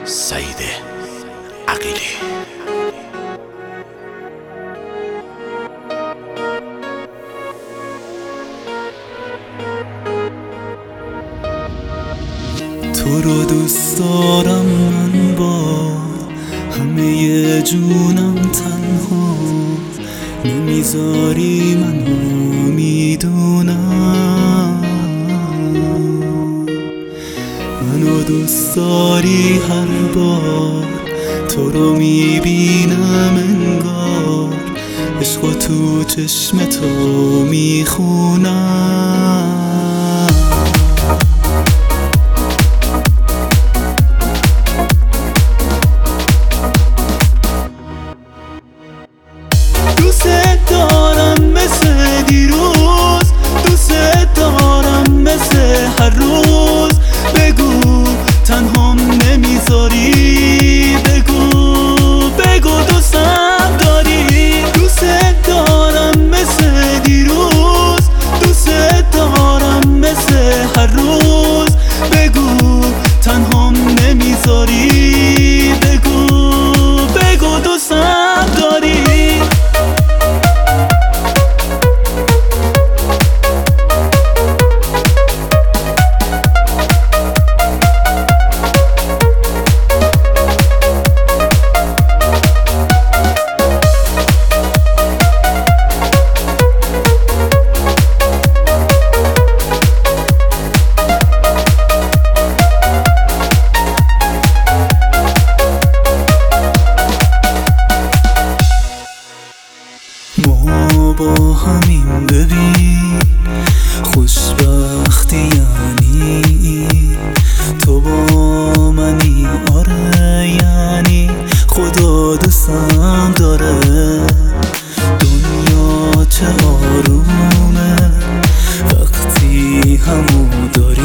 سعید عقیلی. تو رو دوست دارم من با همه جونم، تنها نمیذاری منو میدونم. منو دوست داری، هر بار تو رو میبینم انگار عشقو تو چشم تو میخونم. دوست دارم مثل دیروز، دوست دارم مثل هر روز. بگو تنهام نمیذاری، بگو دوستم داری. دوست دارم مثل دیروز، دوست دارم مثل هر روز. بگو تنهام نمیذاری، بگو دوستم داری. ما با همین، ببین خوشبختی یعنی تو با منی. آره یعنی خدا دوستم داره. دنیا چه آرومه وقتی همو داری.